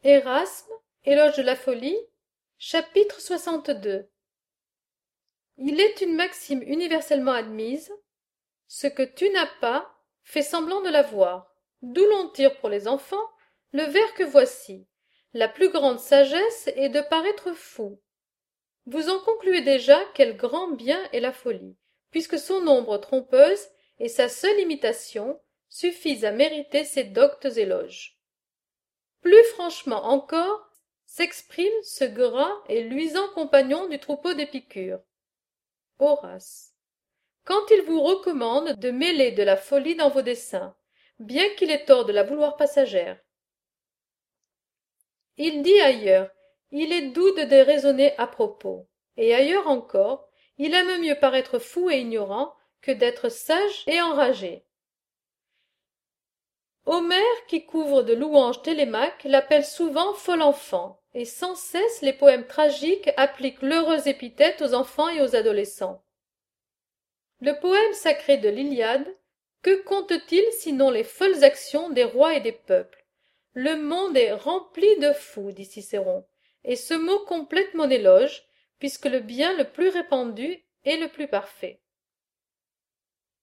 Érasme, Éloge de la folie, chapitre 62. Il est une maxime universellement admise: ce que tu n'as pas, fais semblant de l'avoir. D'où l'on tire pour les enfants le vers que voici: la plus grande sagesse est de paraître fou. Vous en concluez déjà quel grand bien est la folie, puisque son ombre trompeuse et sa seule imitation suffisent à mériter ces doctes éloges. Plus franchement encore s'exprime ce gras et luisant compagnon du troupeau d'Épicure. Horace. Quand il vous recommande de mêler de la folie dans vos desseins, bien qu'il ait tort de la vouloir passagère. Il dit ailleurs: il est doux de déraisonner à propos, et ailleurs encore: il aime mieux paraître fou et ignorant que d'être sage et enragé. Homère, qui couvre de louanges Télémaque, l'appelle souvent fol enfant, et sans cesse les poèmes tragiques appliquent l'heureuse épithète aux enfants et aux adolescents. Le poème sacré de l'Iliade, que conte-t-il sinon les folles actions des rois et des peuples? Le monde est rempli de fous, dit Cicéron, et ce mot complète mon éloge, puisque le bien le plus répandu est le plus parfait.